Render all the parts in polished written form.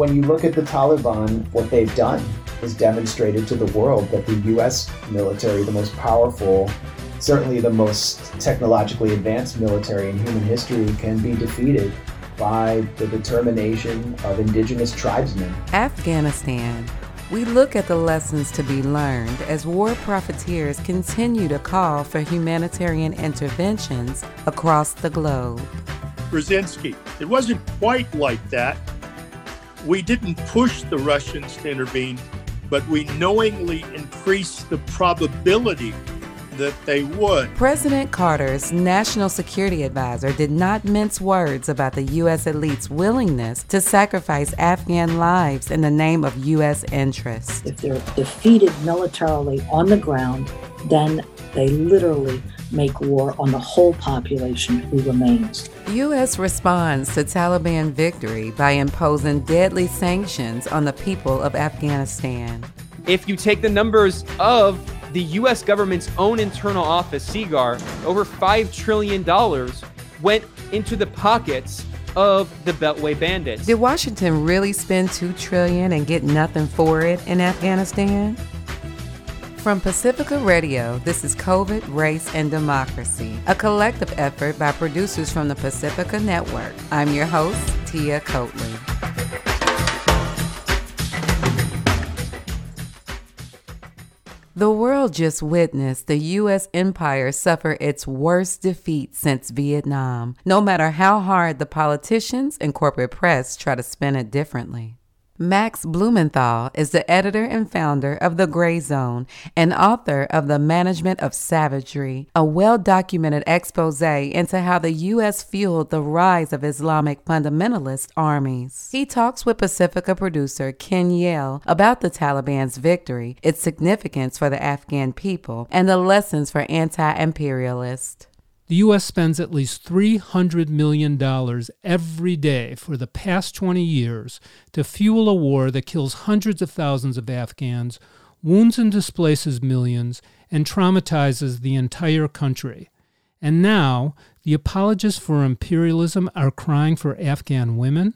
when you look at the Taliban, what they've done is demonstrated to the world that the U.S. military, the most powerful, certainly the most technologically advanced military in human history, can be defeated by the determination of indigenous tribesmen. Afghanistan. We look at the lessons to be learned as war profiteers continue to call for humanitarian interventions across the globe. Brzezinski, it wasn't quite like that. We didn't push the Russians to intervene, but we knowingly increased the probability that they would. President Carter's national security advisor did not mince words about the U.S. elite's willingness to sacrifice Afghan lives in the name of U.S. interests. If they're defeated militarily on the ground, then they literally make war on the whole population who remains. U.S. responds to Taliban victory by imposing deadly sanctions on the people of Afghanistan. If you take the numbers of the U.S. government's own internal office, SIGAR, over $5 trillion went into the pockets of the Beltway bandits. Did Washington really spend $2 trillion and get nothing for it in Afghanistan? From Pacifica Radio, this is COVID, Race, and Democracy, a collective effort by producers from the Pacifica Network. I'm your host, Tia Coatley. The world just witnessed the U.S. empire suffer its worst defeat since Vietnam, no matter how hard the politicians and corporate press try to spin it differently. Max Blumenthal is the editor and founder of The Gray Zone and author of The Management of Savagery, a well-documented expose into how the U.S. fueled the rise of Islamic fundamentalist armies. He talks with Pacifica producer Ken Yale about the Taliban's victory, its significance for the Afghan people, and the lessons for anti-imperialists. The U.S. spends at least $300 million every day for the past 20 years to fuel a war that kills hundreds of thousands of Afghans, wounds and displaces millions, and traumatizes the entire country. And now, the apologists for imperialism are crying for Afghan women?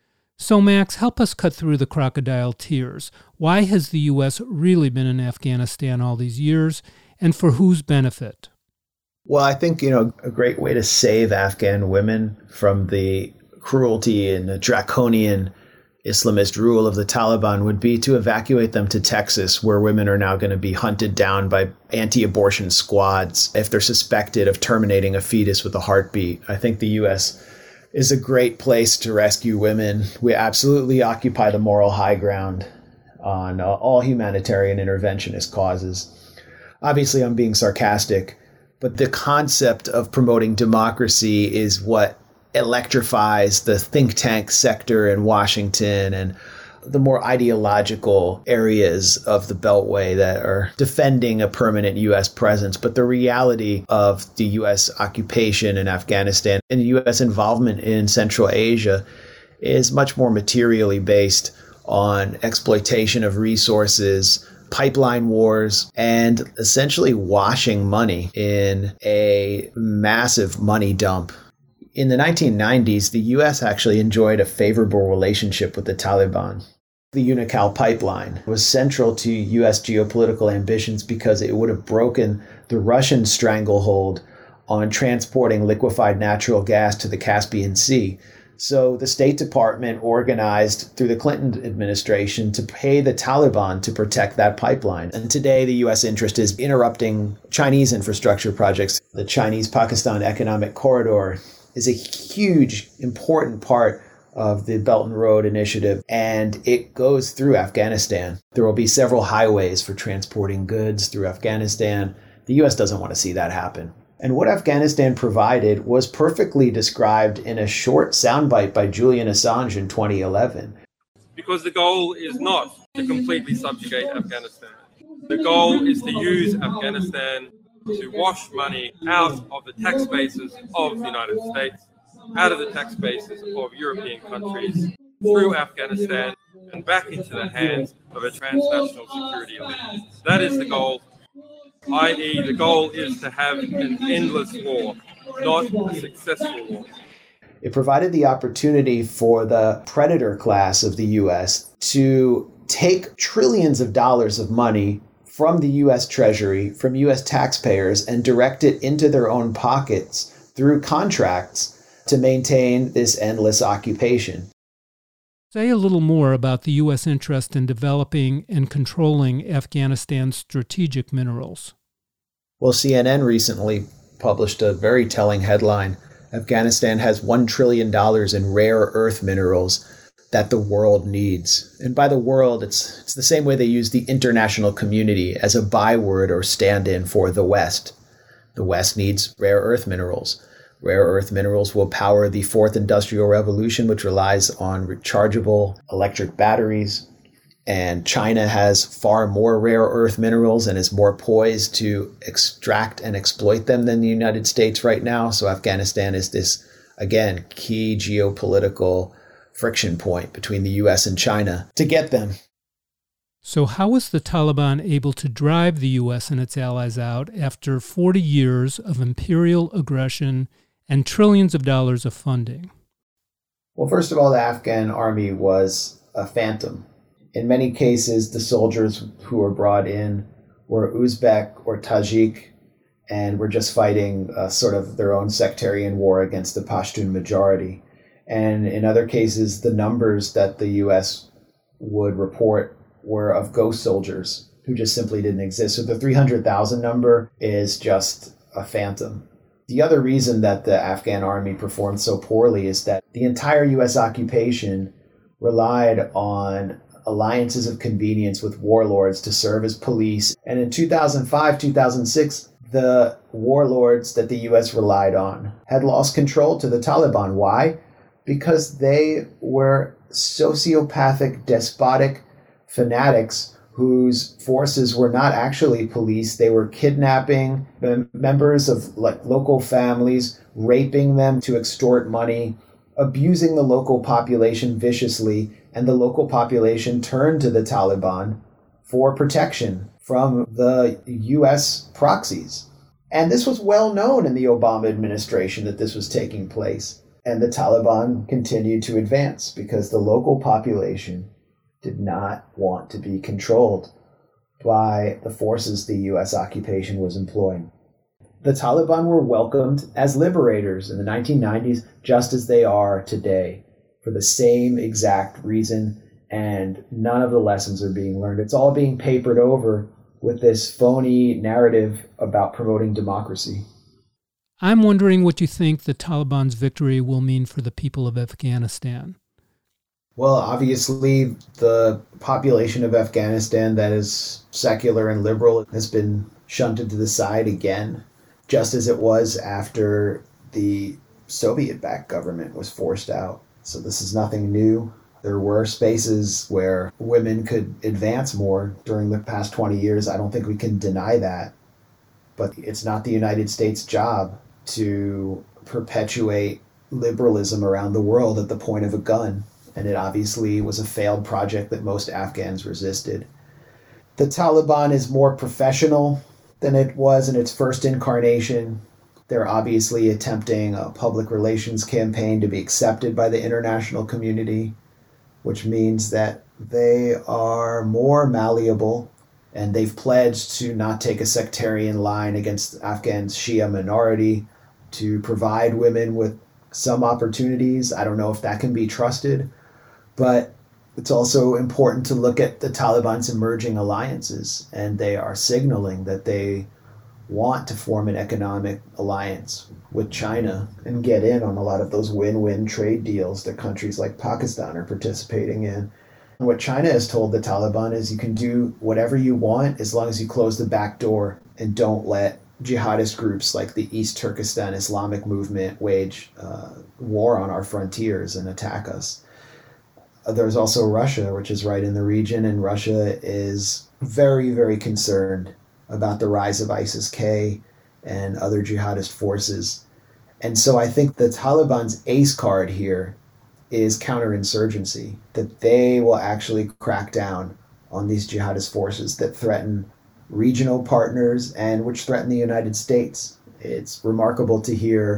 So, Max, help us cut through the crocodile tears. Why has the U.S. really been in Afghanistan all these years, and for whose benefit? Well, I think, a great way to save Afghan women from the cruelty and the draconian Islamist rule of the Taliban would be to evacuate them to Texas, where women are now going to be hunted down by anti-abortion squads if they're suspected of terminating a fetus with a heartbeat. I think the U.S. is a great place to rescue women. We absolutely occupy the moral high ground on all humanitarian interventionist causes. Obviously, I'm being sarcastic. But the concept of promoting democracy is what electrifies the think tank sector in Washington and the more ideological areas of the Beltway that are defending a permanent U.S. presence. But the reality of the U.S. occupation in Afghanistan and the U.S. involvement in Central Asia is much more materially based on exploitation of resources, pipeline wars, and essentially washing money in a massive money dump. In the 1990s, the U.S. actually enjoyed a favorable relationship with the Taliban. The Unocal pipeline was central to U.S. geopolitical ambitions because it would have broken the Russian stranglehold on transporting liquefied natural gas to the Caspian Sea. So the State Department organized through the Clinton administration to pay the Taliban to protect that pipeline. And today, the U.S. interest is interrupting Chinese infrastructure projects. The Chinese-Pakistan Economic Corridor is a huge, important part of the Belt and Road Initiative, and it goes through Afghanistan. There will be several highways for transporting goods through Afghanistan. The U.S. doesn't want to see that happen. And what Afghanistan provided was perfectly described in a short soundbite by Julian Assange in 2011. Because the goal is not to completely subjugate Afghanistan. The goal is to use Afghanistan to wash money out of the tax bases of the United States, out of the tax bases of European countries, through Afghanistan and back into the hands of a transnational security elite. That is the goal. The goal is to have an endless war, not a successful war. It provided the opportunity for the predator class of the U.S. to take trillions of dollars of money from the U.S. Treasury, from U.S. taxpayers, and direct it into their own pockets through contracts to maintain this endless occupation. Say a little more about the U.S. interest in developing and controlling Afghanistan's strategic minerals. Well, CNN recently published a very telling headline. Afghanistan has $1 trillion in rare earth minerals that the world needs. And by the world, it's the same way they use the international community as a byword or stand-in for the West. The West needs rare earth minerals. Rare earth minerals will power the fourth industrial revolution, which relies on rechargeable electric batteries. And China has far more rare earth minerals and is more poised to extract and exploit them than the United States right now. So Afghanistan is this, again, key geopolitical friction point between the U.S. and China to get them. So how was the Taliban able to drive the U.S. and its allies out after 40 years of imperial aggression and trillions of dollars of funding? Well, first of all, the Afghan army was a phantom. In many cases, the soldiers who were brought in were Uzbek or Tajik and were just fighting sort of their own sectarian war against the Pashtun majority. And in other cases, the numbers that the U.S. would report were of ghost soldiers who just simply didn't exist. So the 300,000 number is just a phantom. The other reason that the Afghan army performed so poorly is that the entire U.S. occupation relied on alliances of convenience with warlords to serve as police. And in 2005, 2006, the warlords that the U.S. relied on had lost control to the Taliban. Why? Because they were sociopathic, despotic fanatics whose forces were not actually police. They were kidnapping members of local families, raping them to extort money, abusing the local population viciously, and the local population turned to the Taliban for protection from the U.S. proxies. And this was well known in the Obama administration that this was taking place. And the Taliban continued to advance because the local population did not want to be controlled by the forces the U.S. occupation was employing. The Taliban were welcomed as liberators in the 1990s, just as they are today, for the same exact reason, and none of the lessons are being learned. It's all being papered over with this phony narrative about promoting democracy. I'm wondering what you think the Taliban's victory will mean for the people of Afghanistan. Well, obviously, the population of Afghanistan that is secular and liberal has been shunted to the side again, just as it was after the Soviet-backed government was forced out. So this is nothing new. There were spaces where women could advance more during the past 20 years. I don't think we can deny that. But it's not the United States' job to perpetuate liberalism around the world at the point of a gun. And it obviously was a failed project that most Afghans resisted. The Taliban is more professional than it was in its first incarnation. They're obviously attempting a public relations campaign to be accepted by the international community, which means that they are more malleable, and they've pledged to not take a sectarian line against Afghan's Shia minority, to provide women with some opportunities. I don't know if that can be trusted, but it's also important to look at the Taliban's emerging alliances, and they are signaling that they want to form an economic alliance with China and get in on a lot of those win-win trade deals that countries like Pakistan are participating in. And what China has told the Taliban is you can do whatever you want as long as you close the back door and don't let jihadist groups like the East Turkestan Islamic movement wage war on our frontiers and attack us. There's also Russia, which is right in the region, and Russia is very, very concerned about the rise of ISIS-K and other jihadist forces. And so I think the Taliban's ace card here is counterinsurgency, that they will actually crack down on these jihadist forces that threaten regional partners and which threaten the United States. It's remarkable to hear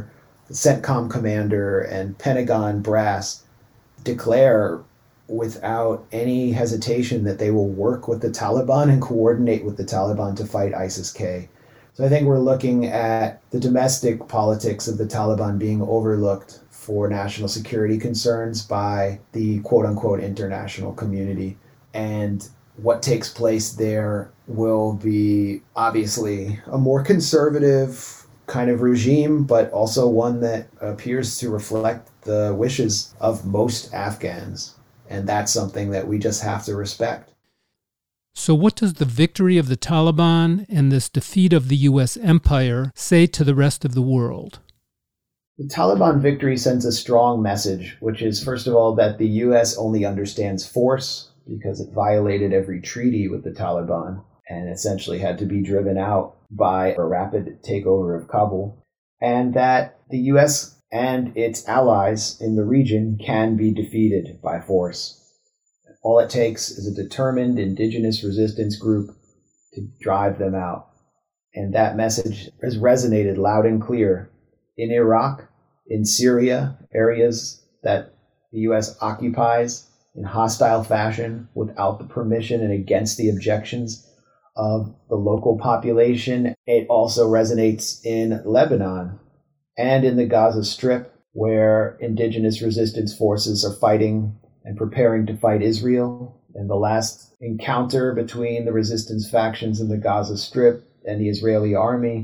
CENTCOM commander and Pentagon brass declare without any hesitation that they will work with the Taliban and coordinate with the Taliban to fight ISIS-K. So I think we're looking at the domestic politics of the Taliban being overlooked for national security concerns by the quote-unquote international community. And what takes place there will be obviously a more conservative kind of regime, but also one that appears to reflect the wishes of most Afghans. And that's something that we just have to respect. So what does the victory of the Taliban and this defeat of the U.S. empire say to the rest of the world? The Taliban victory sends a strong message, which is, first of all, that the U.S. only understands force because it violated every treaty with the Taliban and essentially had to be driven out by a rapid takeover of Kabul, and that the U.S. and its allies in the region can be defeated by force. All it takes is a determined indigenous resistance group to drive them out. And that message has resonated loud and clear in Iraq, in Syria, areas that the U.S. occupies in hostile fashion without the permission and against the objections of the local population. It also resonates in Lebanon and in the Gaza Strip, where indigenous resistance forces are fighting and preparing to fight Israel. And the last encounter between the resistance factions in the Gaza Strip and the Israeli army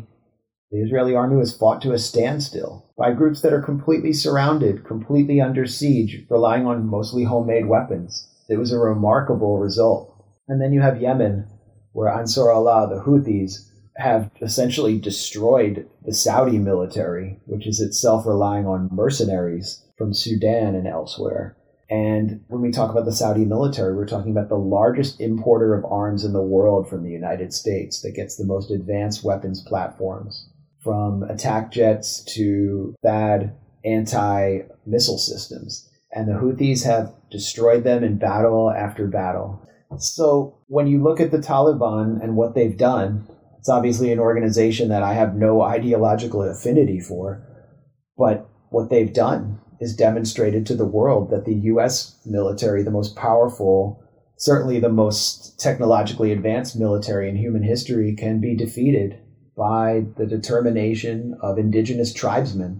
was fought to a standstill by groups that are completely surrounded, completely under siege, relying on mostly homemade weapons. It was a remarkable result. And then you have Yemen, where Ansar Allah, the Houthis, have essentially destroyed the Saudi military, which is itself relying on mercenaries from Sudan and elsewhere. And when we talk about the Saudi military, we're talking about the largest importer of arms in the world from the United States that gets the most advanced weapons platforms, from attack jets to THAAD anti-missile systems. And the Houthis have destroyed them in battle after battle. So when you look at the Taliban and what they've done, it's obviously an organization that I have no ideological affinity for, but what they've done is demonstrated to the world that the U.S. military, the most powerful, certainly the most technologically advanced military in human history, can be defeated by the determination of indigenous tribesmen.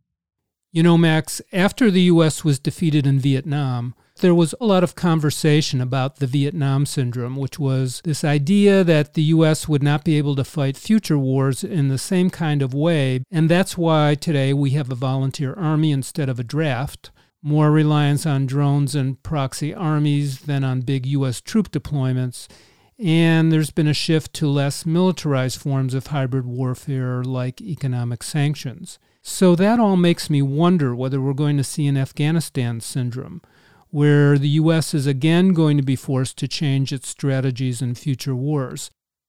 You know, Max, after the U.S. was defeated in Vietnam, there was a lot of conversation about the Vietnam Syndrome, which was this idea that the U.S. would not be able to fight future wars in the same kind of way. And that's why today we have a volunteer army instead of a draft, more reliance on drones and proxy armies than on big U.S. troop deployments. And there's been a shift to less militarized forms of hybrid warfare like economic sanctions. So that all makes me wonder whether we're going to see an Afghanistan syndrome, where the U.S. is again going to be forced to change its strategies in future wars.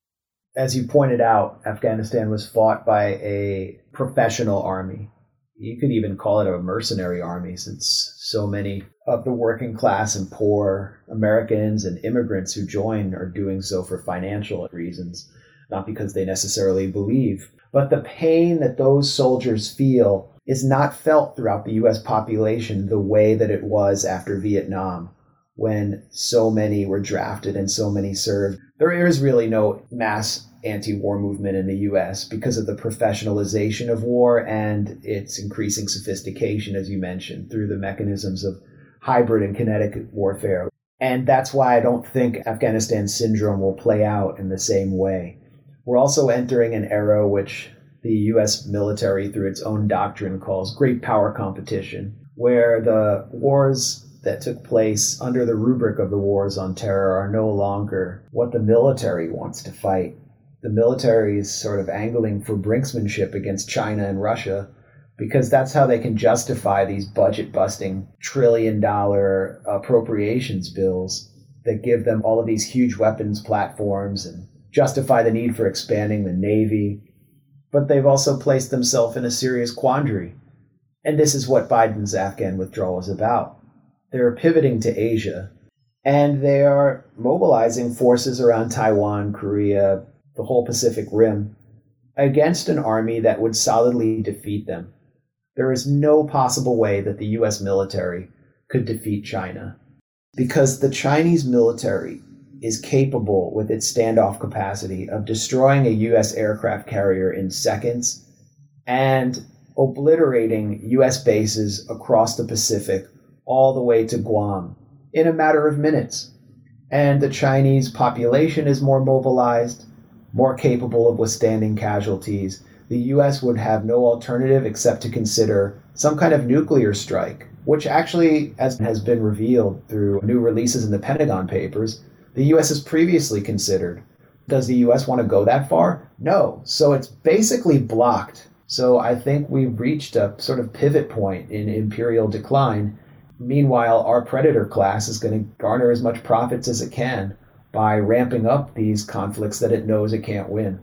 As you pointed out, Afghanistan was fought by a professional army. You could even call it a mercenary army, since so many of the working class and poor Americans and immigrants who join are doing so for financial reasons, not because they necessarily believe. But the pain that those soldiers feel is not felt throughout the U.S. population the way that it was after Vietnam, when so many were drafted and so many served. There is really no mass anti-war movement in the U.S. because of the professionalization of war and its increasing sophistication, as you mentioned, through the mechanisms of hybrid and kinetic warfare. And that's why I don't think Afghanistan syndrome will play out in the same way. We're also entering an era which the U.S. military, through its own doctrine, calls great power competition, where the wars that took place under the rubric of the wars on terror are no longer what the military wants to fight. The military is sort of angling for brinksmanship against China and Russia, because that's how they can justify these budget-busting trillion-dollar appropriations bills that give them all of these huge weapons platforms and justify the need for expanding the Navy. But they've also placed themselves in a serious quandary. And this is what Biden's Afghan withdrawal is about. They're pivoting to Asia, and they are mobilizing forces around Taiwan, Korea, the whole Pacific Rim, against an army that would solidly defeat them. There is no possible way that the US military could defeat China, because the Chinese military is capable, with its standoff capacity, of destroying a US aircraft carrier in seconds and obliterating US bases across the Pacific all the way to Guam in a matter of minutes. And the Chinese population is more mobilized, more capable of withstanding casualties. The US would have no alternative except to consider some kind of nuclear strike, which actually, as has been revealed through new releases in the Pentagon Papers, the US has previously considered. Does the US want to go that far? No. So it's basically blocked. So I think we've reached a sort of pivot point in imperial decline. Meanwhile, our predator class is going to garner as much profits as it can by ramping up these conflicts that it knows it can't win.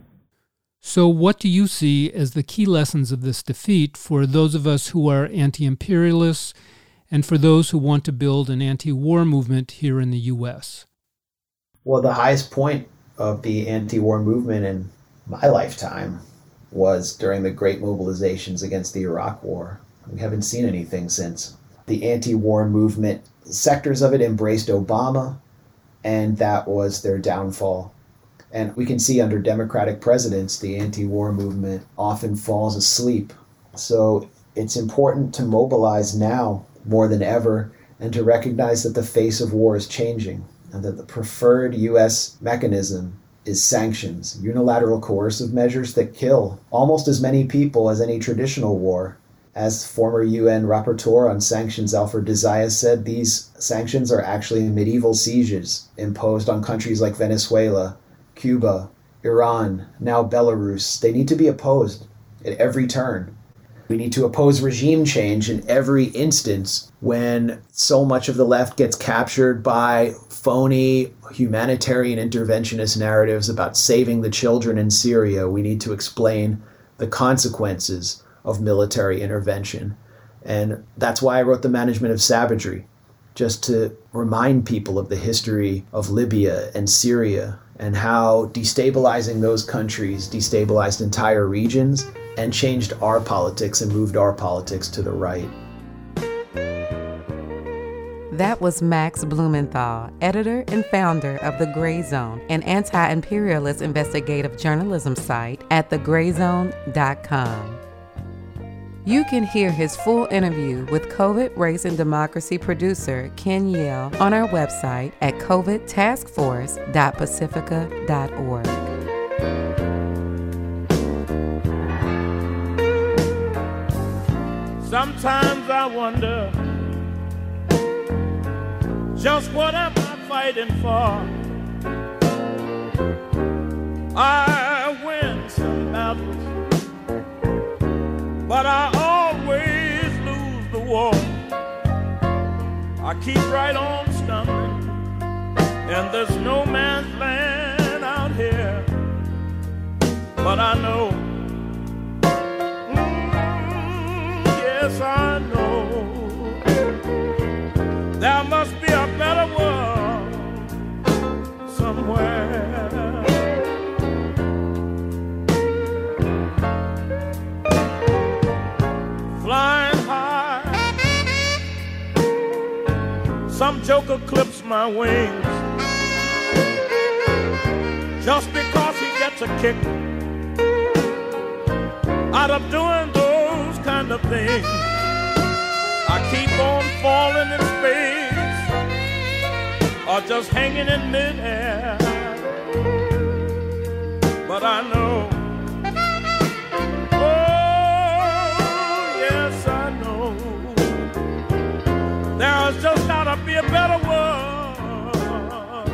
So what do you see as the key lessons of this defeat for those of us who are anti-imperialists and for those who want to build an anti-war movement here in the U.S.? Well, the highest point of the anti-war movement in my lifetime was during the great mobilizations against the Iraq War. We haven't seen anything since. The anti-war movement, sectors of it embraced Obama, and that was their downfall. And we can see under Democratic presidents, the anti-war movement often falls asleep. So it's important to mobilize now more than ever and to recognize that the face of war is changing and that the preferred U.S. mechanism is sanctions, unilateral coercive measures that kill almost as many people as any traditional war. As former UN rapporteur on sanctions Alfred de Zayas said, these sanctions are actually medieval sieges imposed on countries like Venezuela, Cuba, Iran, now Belarus. They need to be opposed at every turn. We need to oppose regime change in every instance when so much of the left gets captured by phony humanitarian interventionist narratives about saving the children in Syria. We need to explain the consequences of military intervention. And that's why I wrote The Management of Savagery, just to remind people of the history of Libya and Syria and how destabilizing those countries destabilized entire regions and changed our politics and moved our politics to the right. That was Max Blumenthal, editor and founder of The Gray Zone, an anti-imperialist investigative journalism site at thegrayzone.com. You can hear his full interview with COVID Race and Democracy producer Ken Yale on our website at covidtaskforce.pacifica.org. Sometimes I wonder, just what am I fighting for? I win some battles, but I always lose the war. I keep right on stumbling, and there's no man's land out here. But I know, yes I know, there must be a better world somewhere. Flying high, some joker clips my wings just because he gets a kick out of doing those kind of things. I keep on falling in space or just hanging in midair, but I know, there's just gotta be a better world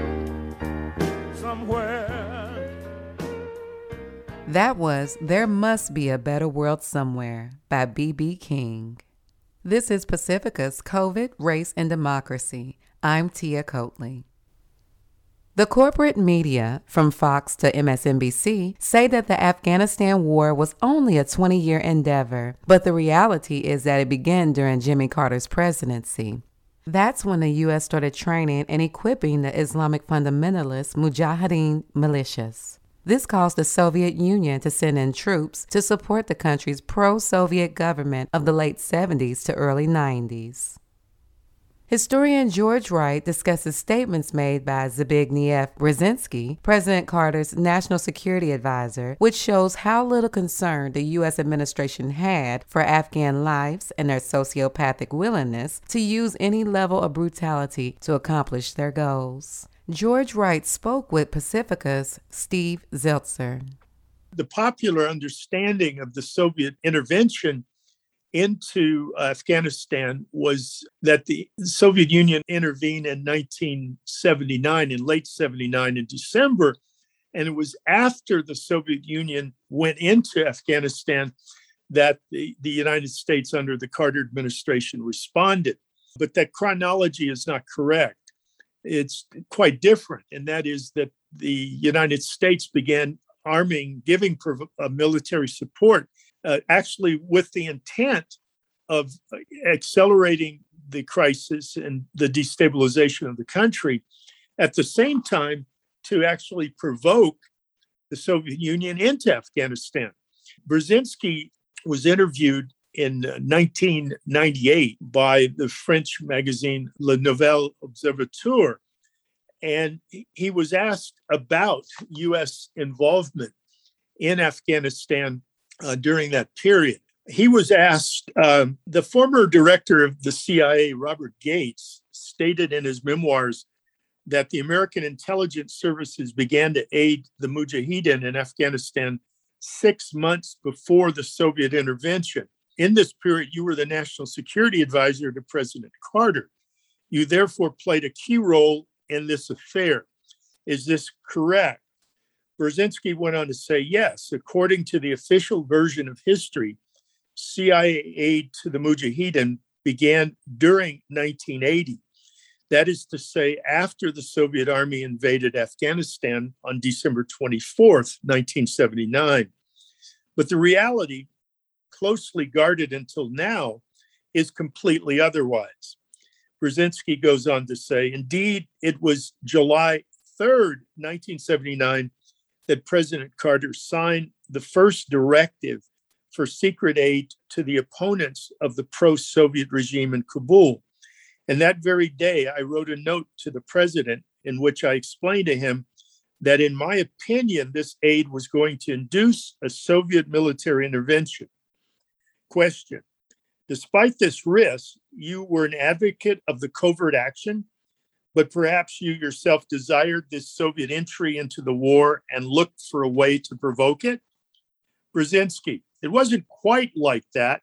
somewhere. That was There Must Be a Better World Somewhere by B.B. King. This is Pacifica's COVID, Race, and Democracy. I'm Tia Coatley. The corporate media, from Fox to MSNBC, say that the Afghanistan war was only a 20-year endeavor, but the reality is that it began during Jimmy Carter's presidency. That's when the U.S. started training and equipping the Islamic fundamentalist Mujahideen militias. This caused the Soviet Union to send in troops to support the country's pro-Soviet government of the late 70s to early 90s. Historian George Wright discusses statements made by Zbigniew Brzezinski, President Carter's national security advisor, which shows how little concern the U.S. administration had for Afghan lives and their sociopathic willingness to use any level of brutality to accomplish their goals. George Wright spoke with Pacifica's Steve Zeltzer. The popular understanding of the Soviet intervention into Afghanistan was that the Soviet Union intervened in 1979, in late 79 in December, and it was after the Soviet Union went into Afghanistan that the United States under the Carter administration responded. But that chronology is not correct. It's quite different, and that is that the United States began giving military support actually with the intent of accelerating the crisis and the destabilization of the country, at the same time to actually provoke the Soviet Union into Afghanistan. Brzezinski was interviewed in 1998 by the French magazine Le Nouvel Observateur, and he was asked about U.S. involvement in Afghanistan during that period. He was asked, the former director of the CIA, Robert Gates, stated in his memoirs that the American intelligence services began to aid the Mujahideen in Afghanistan 6 months before the Soviet intervention. In this period, you were the national security advisor to President Carter. You therefore played a key role in this affair. Is this correct? Brzezinski went on to say, yes, according to the official version of history, CIA aid to the Mujahideen began during 1980. That is to say, after the Soviet army invaded Afghanistan on December 24th, 1979. But the reality, closely guarded until now, is completely otherwise. Brzezinski goes on to say, indeed, it was July 3rd, 1979, that President Carter signed the first directive for secret aid to the opponents of the pro-Soviet regime in Kabul. And that very day, I wrote a note to the president in which I explained to him that, in my opinion, this aid was going to induce a Soviet military intervention. Question: despite this risk, you were an advocate of the covert action, but perhaps you yourself desired this Soviet entry into the war and looked for a way to provoke it? Brzezinski: it wasn't quite like that.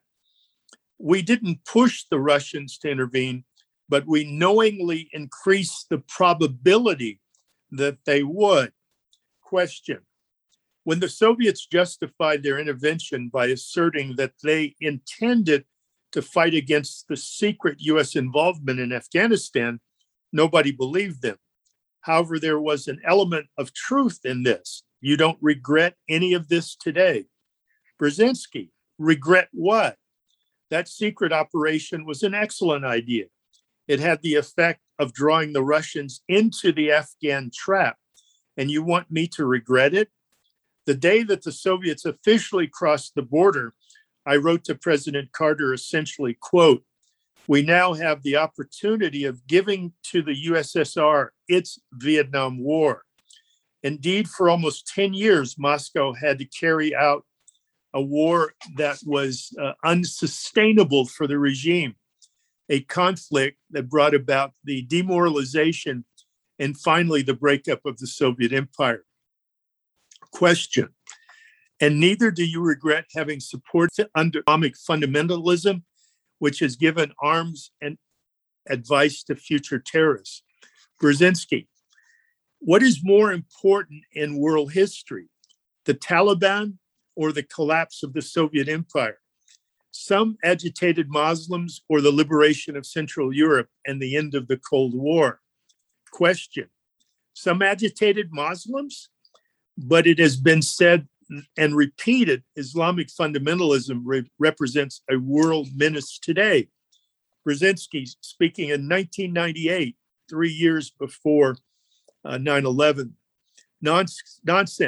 We didn't push the Russians to intervene, but we knowingly increased the probability that they would. Question: when the Soviets justified their intervention by asserting that they intended to fight against the secret U.S. involvement in Afghanistan, nobody believed them. However, there was an element of truth in this. You don't regret any of this today. Brzezinski: regret what? That secret operation was an excellent idea. It had the effect of drawing the Russians into the Afghan trap. And you want me to regret it? The day that the Soviets officially crossed the border, I wrote to President Carter essentially, quote, we now have the opportunity of giving to the USSR its Vietnam War. Indeed, for almost 10 years, Moscow had to carry out a war that was unsustainable for the regime, a conflict that brought about the demoralization and finally the breakup of the Soviet Empire. Question: and neither do you regret having supported Islamic fundamentalism, which has given arms and advice to future terrorists? Brzezinski: what is more important in world history, the Taliban or the collapse of the Soviet Empire? Some agitated Muslims or the liberation of Central Europe and the end of the Cold War? Question: some agitated Muslims, but it has been said and repeated, Islamic fundamentalism represents a world menace today. Brzezinski, speaking in 1998, 3 years before 9/11, nonsense.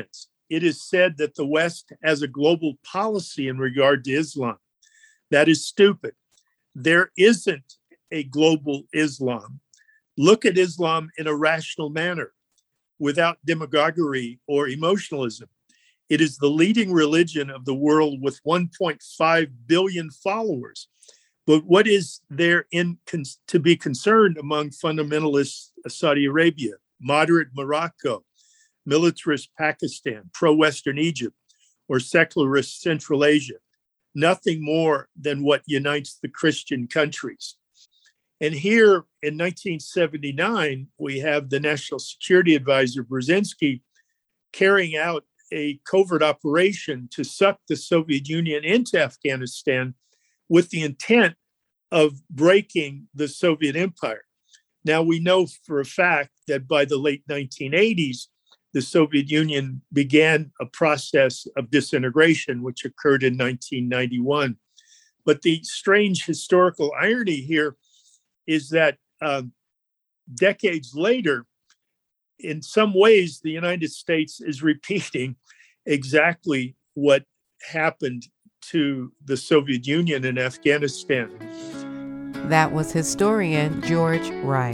it is said that the West has a global policy in regard to Islam. That is stupid. There isn't a global Islam. Look at Islam in a rational manner, without demagoguery or emotionalism. It is the leading religion of the world with 1.5 billion followers. But what is there to be concerned among fundamentalists Saudi Arabia, moderate Morocco, militarist Pakistan, pro-Western Egypt, or secularist Central Asia? Nothing more than what unites the Christian countries. And here in 1979, we have the National Security Advisor, Brzezinski, carrying out a covert operation to suck the Soviet Union into Afghanistan with the intent of breaking the Soviet Empire. Now, we know for a fact that by the late 1980s, the Soviet Union began a process of disintegration, which occurred in 1991. But the strange historical irony here is that decades later, in some ways, the United States is repeating exactly what happened to the Soviet Union in Afghanistan. That was historian George Wright.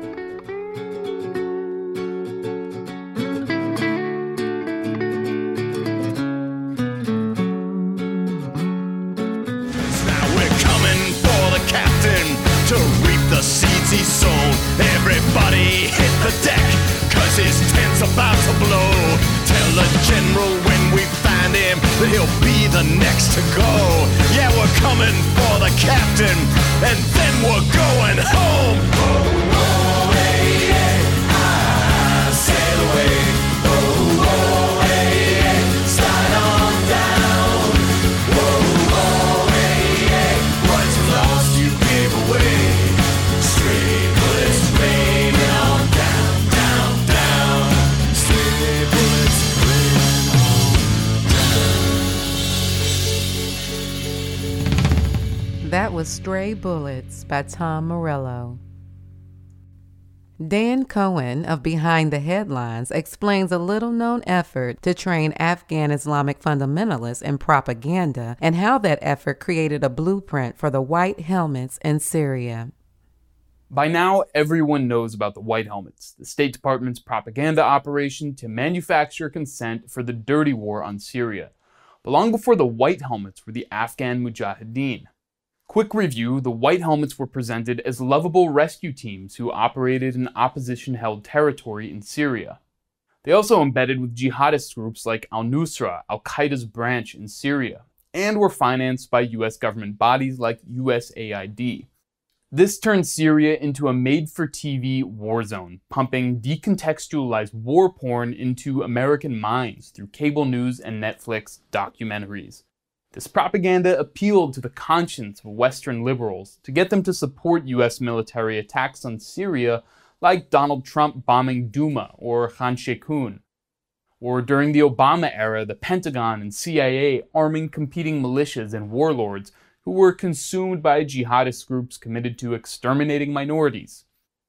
The seeds he's sown, everybody hit the deck, cause his tent's about to blow. Tell the general when we find him that he'll be the next to go. Yeah, we're coming for the captain, and then we're going home. Oh, oh, hey, hey, I sail away. Oh, oh, hey, hey, slide on down. Oh, oh, hey, hey, what's lost you gave away. That was Stray Bullets by Tom Morello. Dan Cohen of Behind the Headlines explains a little-known effort to train Afghan Islamic fundamentalists in propaganda and how that effort created a blueprint for the White Helmets in Syria. By now, everyone knows about the White Helmets, the State Department's propaganda operation to manufacture consent for the dirty war on Syria. But long before the White Helmets were the Afghan Mujahideen. Quick review, the White Helmets were presented as lovable rescue teams who operated in opposition-held territory in Syria. They also embedded with jihadist groups like al-Nusra, Al-Qaeda's branch in Syria, and were financed by US government bodies like USAID. This turned Syria into a made-for-TV war zone, pumping decontextualized war porn into American minds through cable news and Netflix documentaries. This propaganda appealed to the conscience of Western liberals to get them to support US military attacks on Syria like Donald Trump bombing Douma or Khan Sheikhoun. Or during the Obama era, the Pentagon and CIA arming competing militias and warlords who were consumed by jihadist groups committed to exterminating minorities.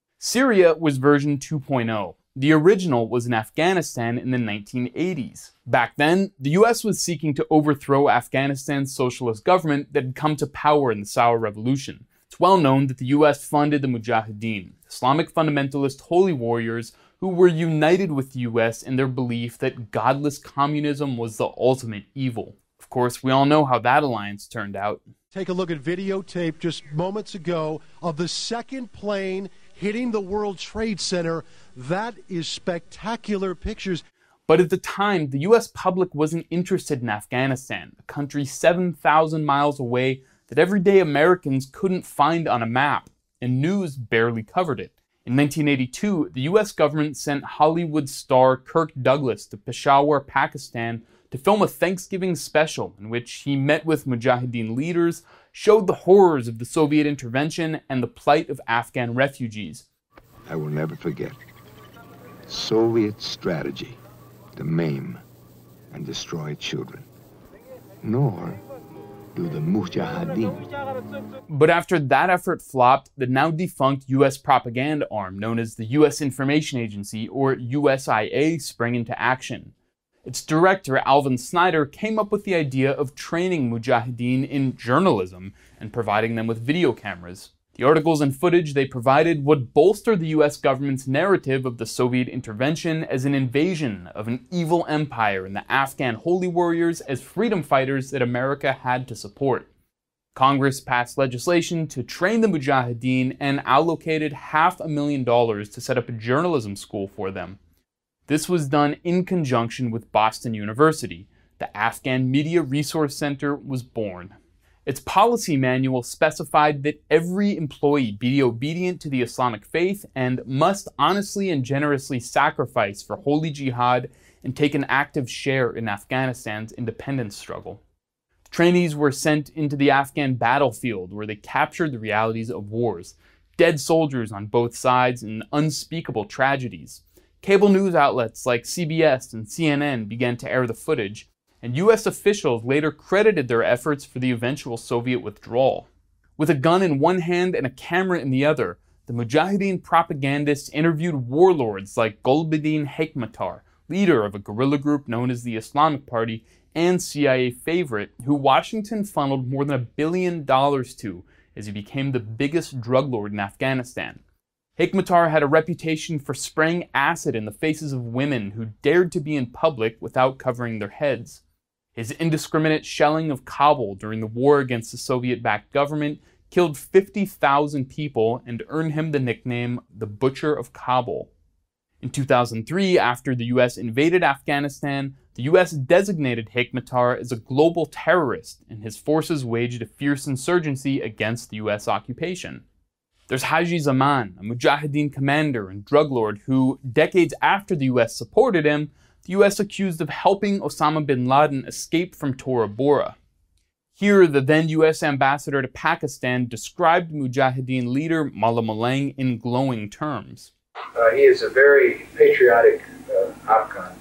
Syria was version 2.0. The original was in Afghanistan in the 1980s. Back then, the US was seeking to overthrow Afghanistan's socialist government that had come to power in the Saur Revolution. It's well known that the US funded the Mujahideen, Islamic fundamentalist holy warriors who were united with the US in their belief that godless communism was the ultimate evil. Of course, we all know how that alliance turned out. Take a look at videotape just moments ago of the second plane hitting the World Trade Center. That is spectacular pictures. But at the time, the US public wasn't interested in Afghanistan, a country 7,000 miles away that everyday Americans couldn't find on a map, and news barely covered it. In 1982, the US government sent Hollywood star Kirk Douglas to Peshawar, Pakistan, to film a Thanksgiving special in which he met with Mujahideen leaders, showed the horrors of the Soviet intervention and the plight of Afghan refugees. I will never forget Soviet strategy to maim and destroy children, nor do the Mujahideen. But after that effort flopped, the now defunct US propaganda arm known as the US Information Agency, or USIA, sprang into action. Its director, Alvin Snyder, came up with the idea of training mujahideen in journalism and providing them with video cameras. The articles and footage they provided would bolster the US government's narrative of the Soviet intervention as an invasion of an evil empire and the Afghan holy warriors as freedom fighters that America had to support. Congress passed legislation to train the mujahideen and allocated $500,000 to set up a journalism school for them. This was done in conjunction with Boston University. The Afghan Media Resource Center was born. Its policy manual specified that every employee be obedient to the Islamic faith and must honestly and generously sacrifice for holy jihad and take an active share in Afghanistan's independence struggle. Trainees were sent into the Afghan battlefield where they captured the realities of wars, dead soldiers on both sides, and unspeakable tragedies. Cable news outlets like CBS and CNN began to air the footage, and US officials later credited their efforts for the eventual Soviet withdrawal. With a gun in one hand and a camera in the other, the Mujahideen propagandists interviewed warlords like Gulbuddin Hekmatyar, leader of a guerrilla group known as the Islamic Party, and CIA favorite, who Washington funneled more than $1 billion to as he became the biggest drug lord in Afghanistan. Hekmatyar had a reputation for spraying acid in the faces of women who dared to be in public without covering their heads. His indiscriminate shelling of Kabul during the war against the Soviet-backed government killed 50,000 people and earned him the nickname the Butcher of Kabul. In 2003, after the US invaded Afghanistan, the US designated Hekmatyar as a global terrorist, and his forces waged a fierce insurgency against the US occupation. There's Haji Zaman, a Mujahideen commander and drug lord who, decades after the US supported him, the US accused of helping Osama bin Laden escape from Tora Bora. Here, the then US ambassador to Pakistan described Mujahideen leader Mullah Malang in glowing terms. He is a very patriotic Afghan.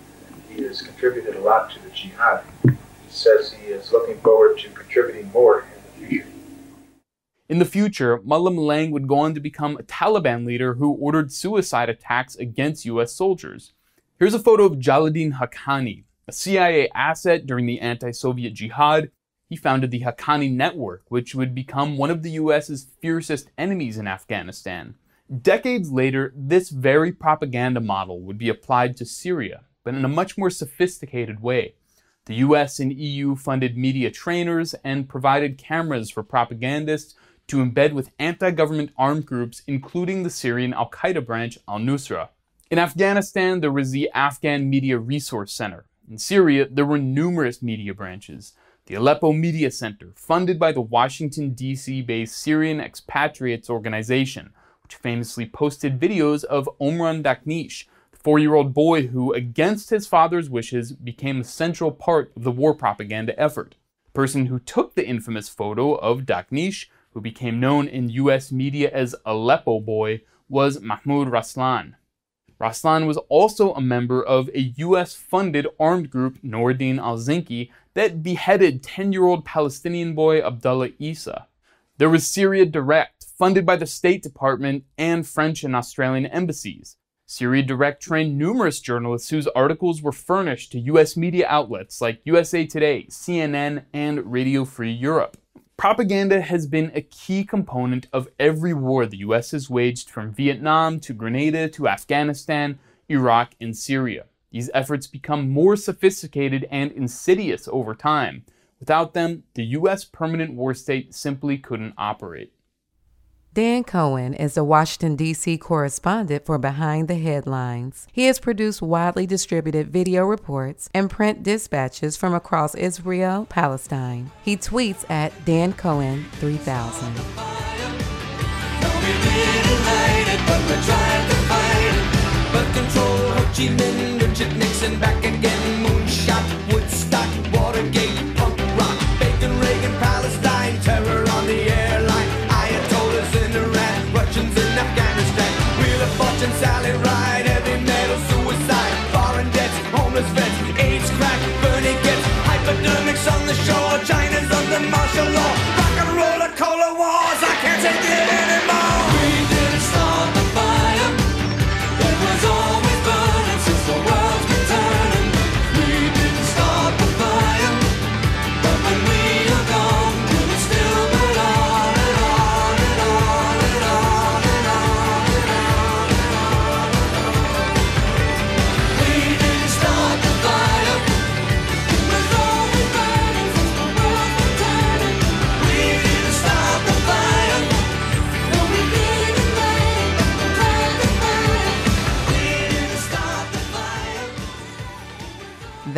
He has contributed a lot to the jihad. He says he is looking forward to contributing more in the future. In the future, Mullah Malang would go on to become a Taliban leader who ordered suicide attacks against US soldiers. Here's a photo of Jalaluddin Haqqani, a CIA asset during the anti-Soviet jihad. He founded the Haqqani Network, which would become one of the US's fiercest enemies in Afghanistan. Decades later, this very propaganda model would be applied to Syria, but in a much more sophisticated way. The US and EU funded media trainers and provided cameras for propagandists to embed with anti-government armed groups, including the Syrian al-Qaeda branch al-Nusra. In Afghanistan, there was the Afghan Media Resource Center. In Syria, there were numerous media branches. The Aleppo Media Center, funded by the Washington, D.C.-based Syrian Expatriates Organization, which famously posted videos of Omran Dakhnish, the 4-year-old boy who, against his father's wishes, became a central part of the war propaganda effort. The person who took the infamous photo of Dakhnish, who became known in US media as Aleppo Boy, was Mahmoud Raslan. Raslan was also a member of a US-funded armed group, Noordin al-Zinki, that beheaded 10-year-old Palestinian boy Abdullah Isa. There was Syria Direct, funded by the State Department and French and Australian embassies. Syria Direct trained numerous journalists whose articles were furnished to US media outlets like USA Today, CNN, and Radio Free Europe. Propaganda has been a key component of every war the US has waged, from Vietnam to Grenada to Afghanistan, Iraq, and Syria. These efforts become more sophisticated and insidious over time. Without them, the US permanent war state simply couldn't operate. Dan Cohen is the Washington, D.C. correspondent for Behind the Headlines. He has produced widely distributed video reports and print dispatches from across Israel, Palestine. He tweets at Dan Cohen 3000. But control Ho Chi Minh, Richard Nixon back again, moonshot, Woodstock, Watergate, punk rock, Bacon, Reagan, Palestine, terror on the airline, Ayatollahs in Iran, Russians in Afghanistan, Wheel of Fortune, Sally Ride, heavy metal, suicide, foreign debts, homeless vets, AIDS, crack, burning gets, hypodermics on the shore, China's under martial law, rock and roller, cola wars, I can't take it anymore. We didn't start the fire. It was always burning since the world's been turning. We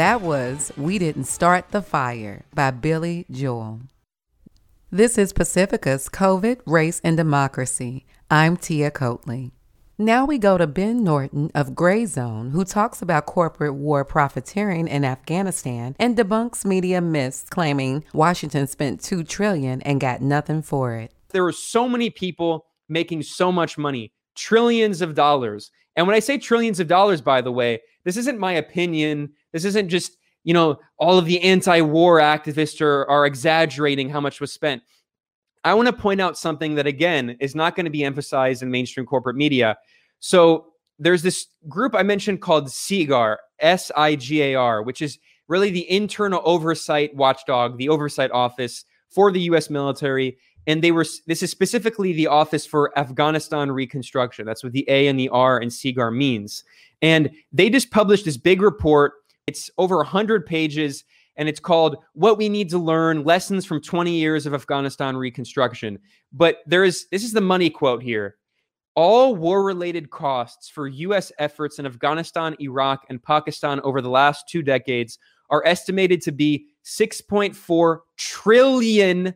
That was We Didn't Start the Fire by Billy Joel. This is Pacifica's COVID, Race, and Democracy. I'm Tia Coatley. Now we go to Ben Norton of Gray Zone, who talks about corporate war profiteering in Afghanistan and debunks media myths claiming Washington spent $2 trillion and got nothing for it. There were so many people making so much money, trillions of dollars. And when I say trillions of dollars, by the way, this isn't my opinion. This isn't just, all of the anti-war activists are exaggerating how much was spent. I want to point out something that, again, is not going to be emphasized in mainstream corporate media. So there's this group I mentioned called SIGAR, SIGAR, which is really the internal oversight watchdog, the oversight office for the U.S. military. And this is specifically the Office for Afghanistan Reconstruction. That's what the A and the R in SIGAR means. And they just published this big report. It's over 100 pages. And it's called What We Need to Learn, Lessons from 20 Years of Afghanistan Reconstruction. But this is the money quote here. All war-related costs for U.S. efforts in Afghanistan, Iraq, and Pakistan over the last 2 decades are estimated to be $6.4 trillion.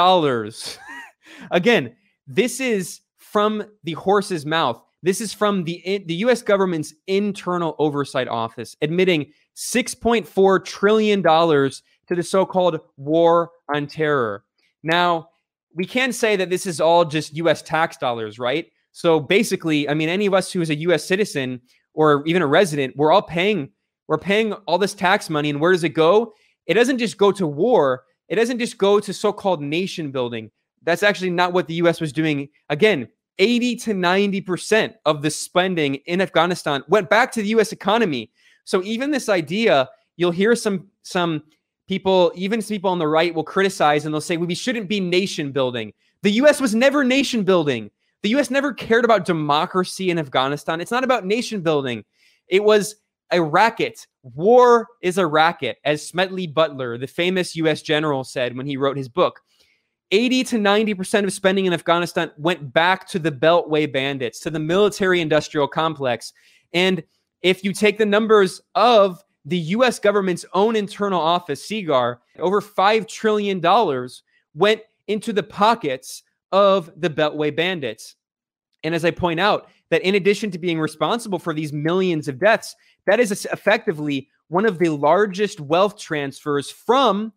Again, this is from the horse's mouth. This is from the U.S. government's internal oversight office admitting $6.4 trillion to the so-called war on terror. Now, we can say that this is all just U.S. tax dollars, right? So basically, I mean, any of us who is a U.S. citizen or even a resident, we're paying all this tax money. And where does it go? It doesn't just go to war. It doesn't just go to so-called nation building. That's actually not what the U.S. was doing. Again, 80 to 90% of the spending in Afghanistan went back to the U.S. economy. So even this idea, you'll hear some people, even some people on the right will criticize and they'll say, well, we shouldn't be nation building. The U.S. was never nation building. The U.S. never cared about democracy in Afghanistan. It's not about nation building. It was a racket. War is a racket, as Smedley Butler, the famous U.S. general, said when he wrote his book. 80 to 90% of spending in Afghanistan went back to the Beltway bandits, to the military-industrial complex. And if you take the numbers of the U.S. government's own internal office, SIGAR, over $5 trillion went into the pockets of the Beltway bandits. And as I point out, that in addition to being responsible for these millions of deaths, that is effectively one of the largest wealth transfers from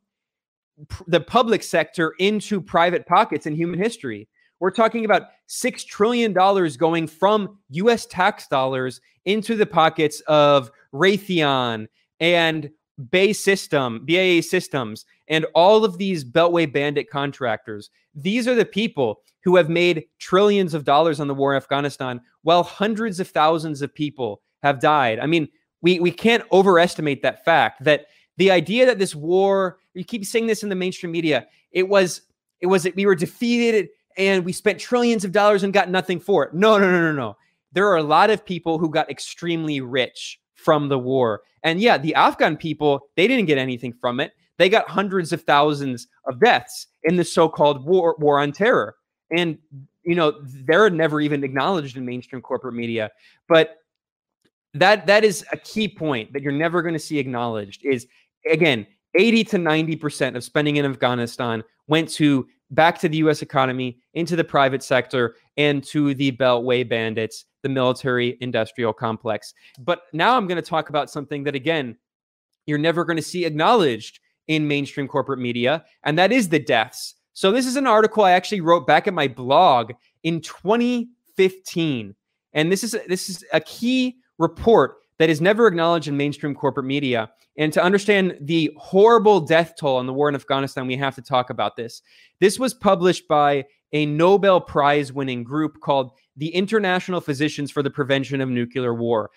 the public sector into private pockets in human history. We're talking about $6 trillion going from U.S. tax dollars into the pockets of Raytheon and BAE Systems, and all of these Beltway bandit contractors. These are the people who have made trillions of dollars on the war in Afghanistan, while hundreds of thousands of people have died. I mean, we can't overestimate that fact, that the idea that this war, you keep saying this in the mainstream media, we were defeated and we spent trillions of dollars and got nothing for it. No. There are a lot of people who got extremely rich from the war. And yeah, the Afghan people, they didn't get anything from it. They got hundreds of thousands of deaths in the so-called war on terror. And, they're never even acknowledged in mainstream corporate media. But that is a key point that you're never going to see acknowledged is, again, 80 to 90% of spending in Afghanistan went back to the U.S. economy, into the private sector, and to the Beltway bandits, the military-industrial complex. But now I'm going to talk about something that, again, you're never going to see acknowledged in mainstream corporate media, and that is the deaths. So this is an article I actually wrote back at my blog in 2015, and this is a key report that is never acknowledged in mainstream corporate media. And to understand the horrible death toll on the war in Afghanistan, we have to talk about this. This was published by a Nobel Prize-winning group called the International Physicians for the Prevention of Nuclear War,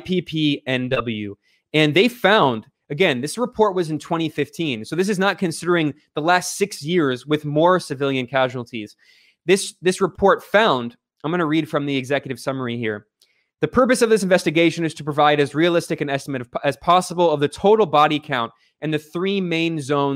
IPPNW. And they found, again, this report was in 2015, so this is not considering the last 6 years with more civilian casualties. This report found, I'm going to read from the executive summary here. The purpose of this investigation is to provide as realistic an estimate as possible of the total body count in the three main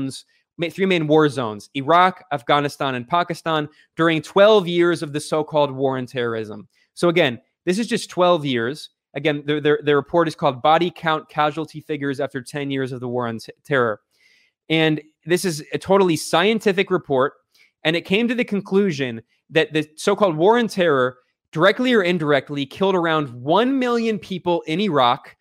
war zones, Iraq, Afghanistan, and Pakistan, during 12 years of the so-called war on terrorism. So again, this is just 12 years. Again, the report is called Body Count Casualty Figures After 10 Years of the War on Terror. And this is a totally scientific report. And it came to the conclusion that the so-called war on terror directly or indirectly killed around 1 million people in Iraq,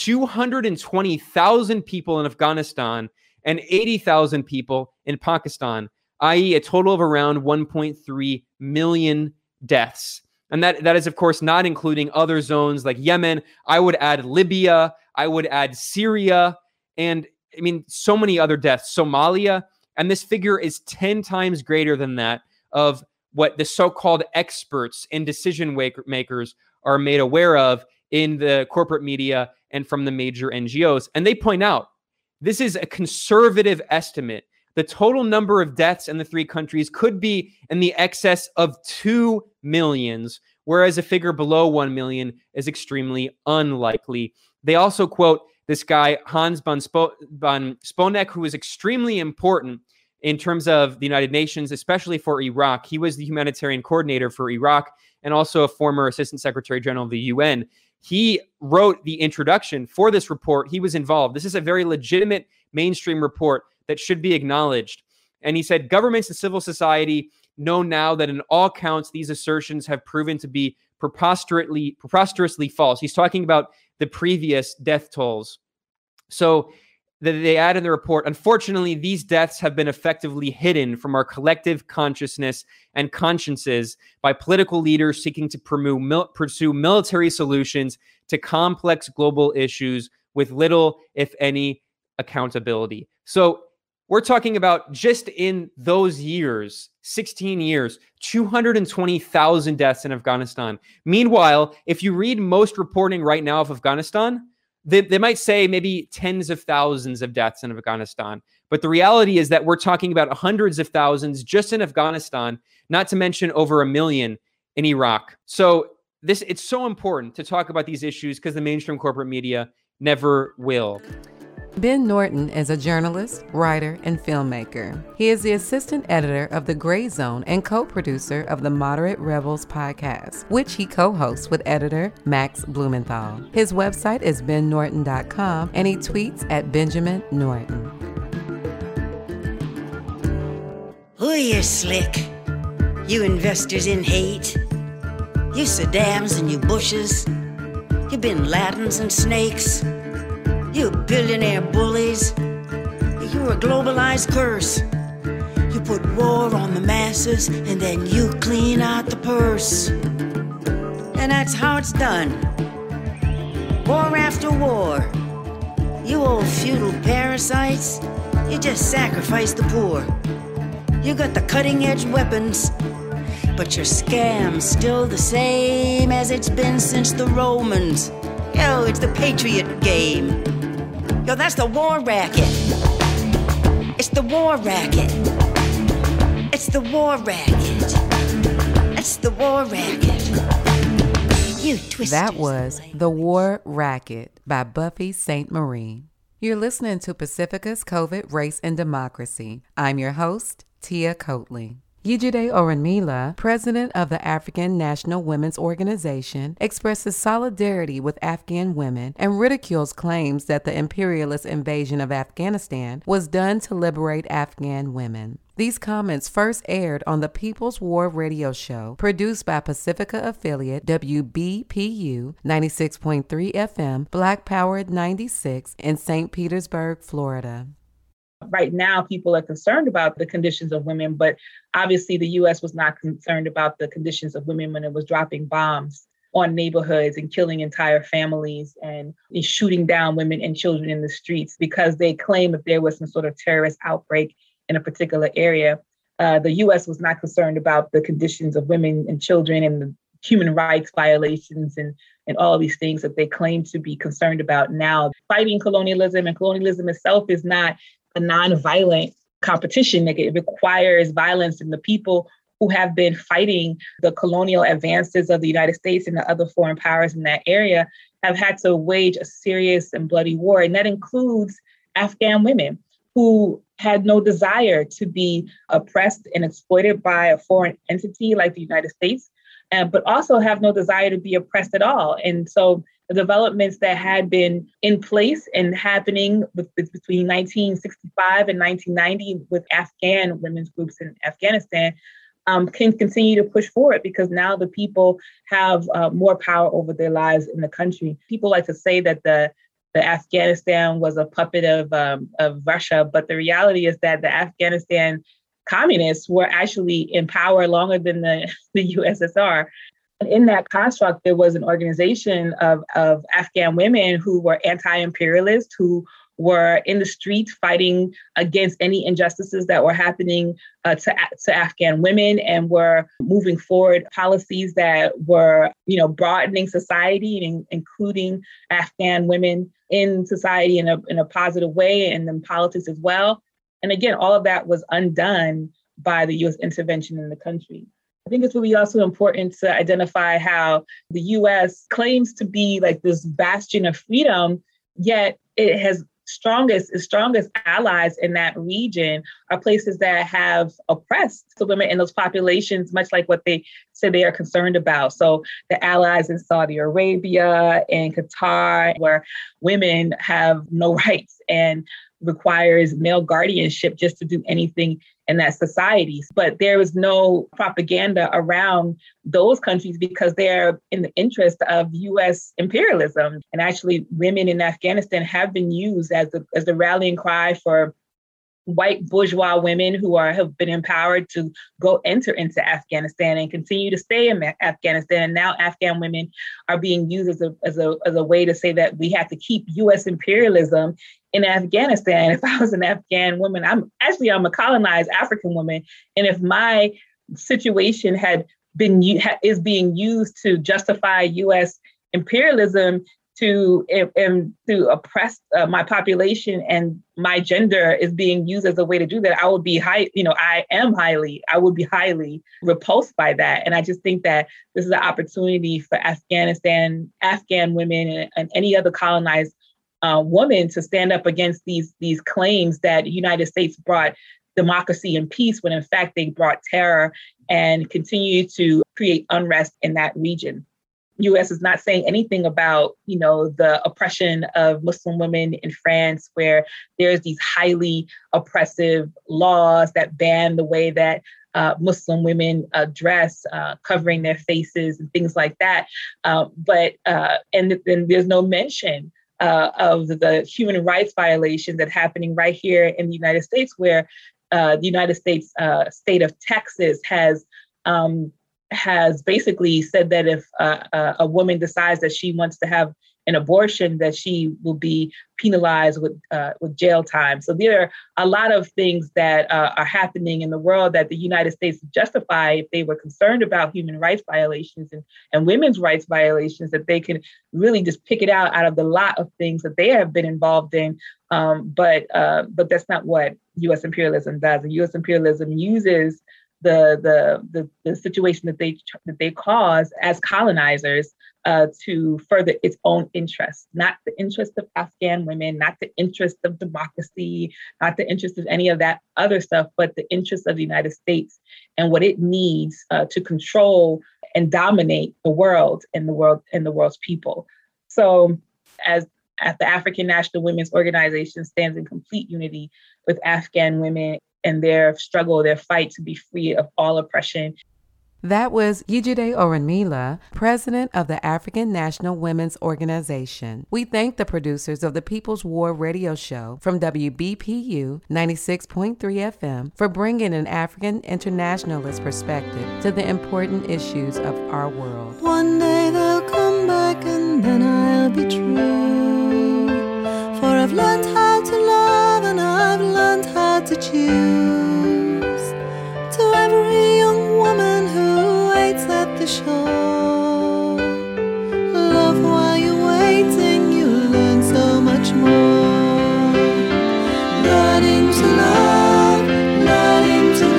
220,000 people in Afghanistan, and 80,000 people in Pakistan, i.e. a total of around 1.3 million deaths. And that is, of course, not including other zones like Yemen. I would add Libya. I would add Syria. And I mean, so many other deaths. Somalia. And this figure is 10 times greater than that of what the so-called experts and decision makers are made aware of in the corporate media and from the major NGOs. And they point out, this is a conservative estimate. The total number of deaths in the three countries could be in the excess of 2 million, whereas a figure below 1 million is extremely unlikely. They also quote this guy, Hans von Sponeck, who is extremely important in terms of the United Nations, especially for Iraq. He was the humanitarian coordinator for Iraq and also a former Assistant Secretary General of the UN. He wrote the introduction for this report. He was involved. This is a very legitimate mainstream report that should be acknowledged. And he said, governments and civil society know now that in all counts, these assertions have proven to be preposterously false. He's talking about the previous death tolls. So they add in the report, unfortunately, these deaths have been effectively hidden from our collective consciousness and consciences by political leaders seeking to pursue military solutions to complex global issues with little, if any, accountability. So we're talking about just in those years, 16 years, 220,000 deaths in Afghanistan. Meanwhile, if you read most reporting right now of Afghanistan, they might say maybe tens of thousands of deaths in Afghanistan. But the reality is that we're talking about hundreds of thousands just in Afghanistan, not to mention over 1 million in Iraq. So it's so important to talk about these issues because the mainstream corporate media never will. Ben Norton is a journalist, writer, and filmmaker. He is the assistant editor of The Gray Zone and co-producer of the Moderate Rebels podcast, which he co-hosts with editor Max Blumenthal. His website is bennorton.com, and he tweets at Benjamin Norton. Oh, you're slick. You investors in hate. You Saddams and you Bushes. You Bin Ladens and snakes. You billionaire bullies, you're a globalized curse. You put war on the masses and then you clean out the purse. And that's how it's done. War after war. You old feudal parasites, you just sacrifice the poor. You got the cutting edge weapons, but your scam's still the same as it's been since the Romans. Yo, it's the Patriot game. Yo, that's the war racket. It's the war racket. It's the war racket. It's the war racket. You twisters. That was The War Racket by Buffy St. Marie. You're listening to Pacifica's COVID, Race, and Democracy. I'm your host, Tia Coatley. Yejide Oranmila, president of the African National Women's Organization, expresses solidarity with Afghan women and ridicules claims that the imperialist invasion of Afghanistan was done to liberate Afghan women. These comments first aired on the People's War radio show produced by Pacifica affiliate WBPU 96.3 FM, Black Powered 96 in St. Petersburg, Florida. Right now, people are concerned about the conditions of women, but obviously the U.S. was not concerned about the conditions of women when it was dropping bombs on neighborhoods and killing entire families and shooting down women and children in the streets because they claim if there was some sort of terrorist outbreak in a particular area, the U.S. was not concerned about the conditions of women and children and the human rights violations and all of these things that they claim to be concerned about now. Fighting colonialism and colonialism itself is not a non-violent competition. It requires violence, and the people who have been fighting the colonial advances of the United States and the other foreign powers in that area have had to wage a serious and bloody war. And that includes Afghan women who had no desire to be oppressed and exploited by a foreign entity like the United States, but also have no desire to be oppressed at all. And so the developments that had been in place and happening between 1965 and 1990 with Afghan women's groups in Afghanistan can continue to push forward, because now the people have more power over their lives in the country. People like to say that the Afghanistan was a puppet of Russia, but the reality is that the Afghanistan communists were actually in power longer than the USSR. And in that construct, there was an organization of Afghan women who were anti-imperialist, who were in the streets fighting against any injustices that were happening to Afghan women, and were moving forward policies that were, broadening society and including Afghan women in society in a positive way, and in politics as well. And again, all of that was undone by the U.S. intervention in the country. I think it's really also important to identify how the U.S. claims to be like this bastion of freedom, yet it has its strongest allies in that region are places that have oppressed the women in those populations, much like what they say they are concerned about. So the allies in Saudi Arabia and Qatar, where women have no rights and requires male guardianship just to do anything in that society. But there was no propaganda around those countries because they're in the interest of U.S. imperialism. And actually, women in Afghanistan have been used as the rallying cry for white bourgeois women who have been empowered to go enter into Afghanistan and continue to stay in Afghanistan. And now Afghan women are being used as a way to say that we have to keep U.S. imperialism in Afghanistan. If I was an Afghan woman, I'm a colonized African woman. And if my situation is being used to justify U.S. imperialism to oppress my population, and my gender is being used as a way to do that, I would be highly repulsed by that. And I just think that this is an opportunity for Afghan women and any other colonized woman to stand up against these claims that the United States brought democracy and peace, when in fact they brought terror and continue to create unrest in that region. U.S. is not saying anything about, the oppression of Muslim women in France, where there's these highly oppressive laws that ban the way that Muslim women dress, covering their faces and things like that. But then there's no mention of the human rights violations that are happening right here in the United States, where the United States state of Texas has basically said that if a woman decides that she wants to have an abortion, that she will be penalized with jail time. So there are a lot of things that are happening in the world that the United States would justify if they were concerned about human rights violations and women's rights violations, that they can really just pick it out of the lot of things that they have been involved in. But that's not what U.S. imperialism does. And U.S. imperialism uses the situation that they cause as colonizers to further its own interests, not the interest of Afghan women, not the interest of democracy, not the interest of any of that other stuff, but the interest of the United States and what it needs to control and dominate the world and the world's people. So as the African National Women's Organization stands in complete unity with Afghan women and their struggle, their fight to be free of all oppression. That was Yejide Oronmila, president of the African National Women's Organization. We thank the producers of the People's War radio show from WBPU 96.3 FM for bringing an African internationalist perspective to the important issues of our world. One day they'll come back and then I'll be true. For I've learned how to love and I've learned how to choose. To every young woman who waits at the shore, love while you're waiting, you'll learn so much more. Learning to love, learning to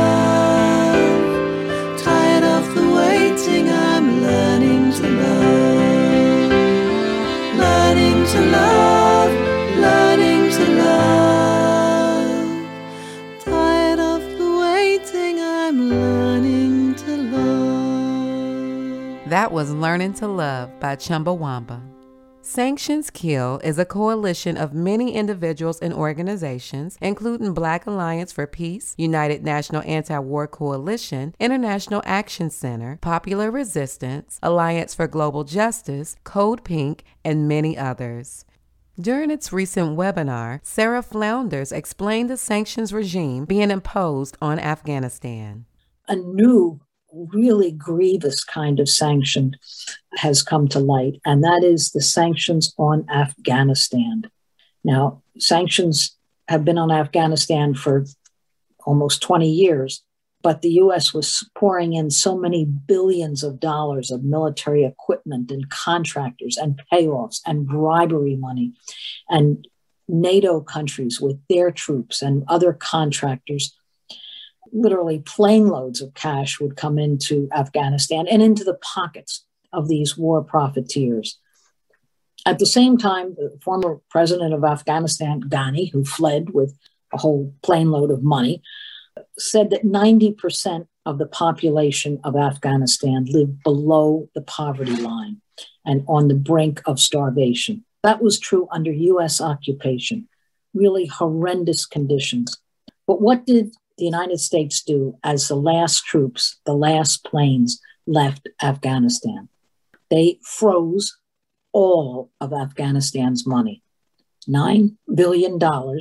love. Tired of the waiting, I'm learning to love. Learning to love, learning to love. Tired of the waiting, I'm learning to love. That was Learning to Love by Chumbawamba. Sanctions Kill is a coalition of many individuals and organizations, including Black Alliance for Peace, United National Anti-War Coalition, International Action Center, Popular Resistance, Alliance for Global Justice, Code Pink, and many others. During its recent webinar, Sarah Flounders explained the sanctions regime being imposed on Afghanistan. A new, really grievous kind of sanction has come to light, and that is the sanctions on Afghanistan. Now, sanctions have been on Afghanistan for almost 20 years, but the U.S. was pouring in so many billions of dollars of military equipment and contractors and payoffs and bribery money, and NATO countries with their troops and other contractors. Literally plane loads of cash would come into Afghanistan and into the pockets of these war profiteers. At the same time, the former president of Afghanistan, Ghani, who fled with a whole plane load of money, said that 90% of the population of Afghanistan lived below the poverty line and on the brink of starvation. That was true under U.S. occupation, really horrendous conditions. But what did the United States do as the last troops, the last planes left Afghanistan? They froze all of Afghanistan's money. $9 billion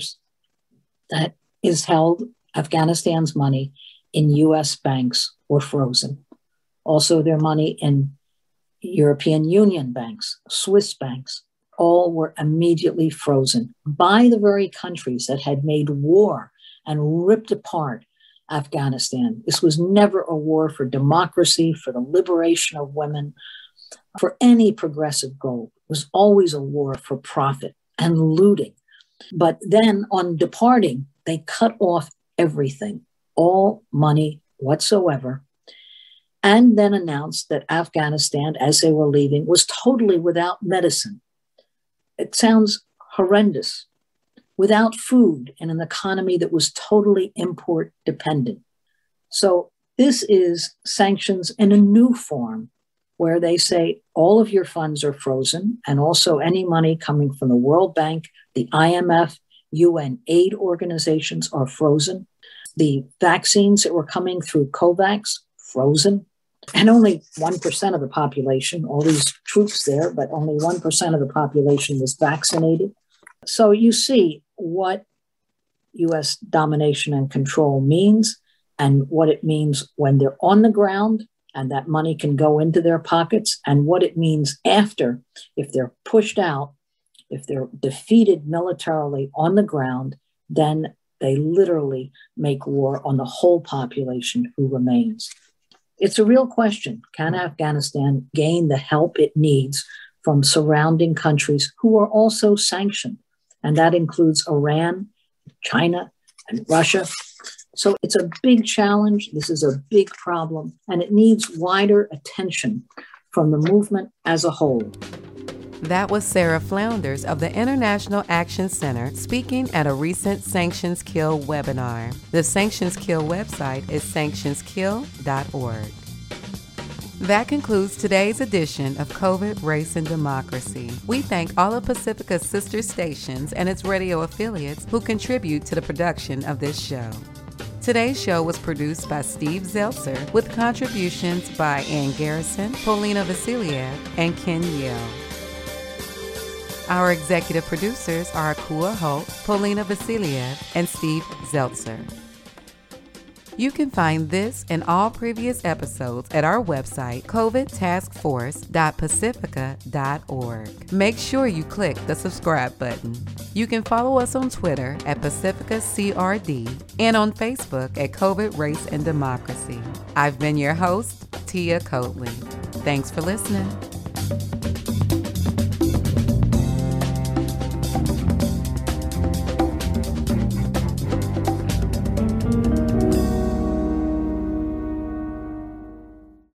that is held, Afghanistan's money, in U.S. banks were frozen. Also, their money in European Union banks, Swiss banks, all were immediately frozen by the very countries that had made war and ripped apart Afghanistan. This was never a war for democracy, for the liberation of women, for any progressive goal. It was always a war for profit and looting. But then on departing, they cut off everything, all money whatsoever, and then announced that Afghanistan, as they were leaving, was totally without medicine. It sounds horrendous. Without food in an economy that was totally import dependent. So this is sanctions in a new form, where they say all of your funds are frozen, and also any money coming from the World Bank, the IMF, UN aid organizations are frozen. The vaccines that were coming through COVAX, frozen. And only 1% of the population, all these troops there, but only 1% of the population was vaccinated. So you see what U.S. domination and control means, and what it means when they're on the ground and that money can go into their pockets, and what it means after, if they're pushed out, if they're defeated militarily on the ground, then they literally make war on the whole population who remains. It's a real question. Can Afghanistan gain the help it needs from surrounding countries who are also sanctioned? And that includes Iran, China, and Russia. So it's a big challenge. This is a big problem, and it needs wider attention from the movement as a whole. That was Sarah Flounders of the International Action Center speaking at a recent Sanctions Kill webinar. The Sanctions Kill website is sanctionskill.org. That concludes today's edition of COVID, Race, and Democracy. We thank all of Pacifica's sister stations and its radio affiliates who contribute to the production of this show. Today's show was produced by Steve Zeltzer with contributions by Ann Garrison, Polina Vasiliev, and Ken Yale. Our executive producers are Akua Holt, Polina Vasiliev, and Steve Zeltzer. You can find this and all previous episodes at our website, covidtaskforce.pacifica.org. Make sure you click the subscribe button. You can follow us on Twitter at PacificaCRD and on Facebook at COVID, Race, and Democracy. I've been your host, Tia Coatley. Thanks for listening.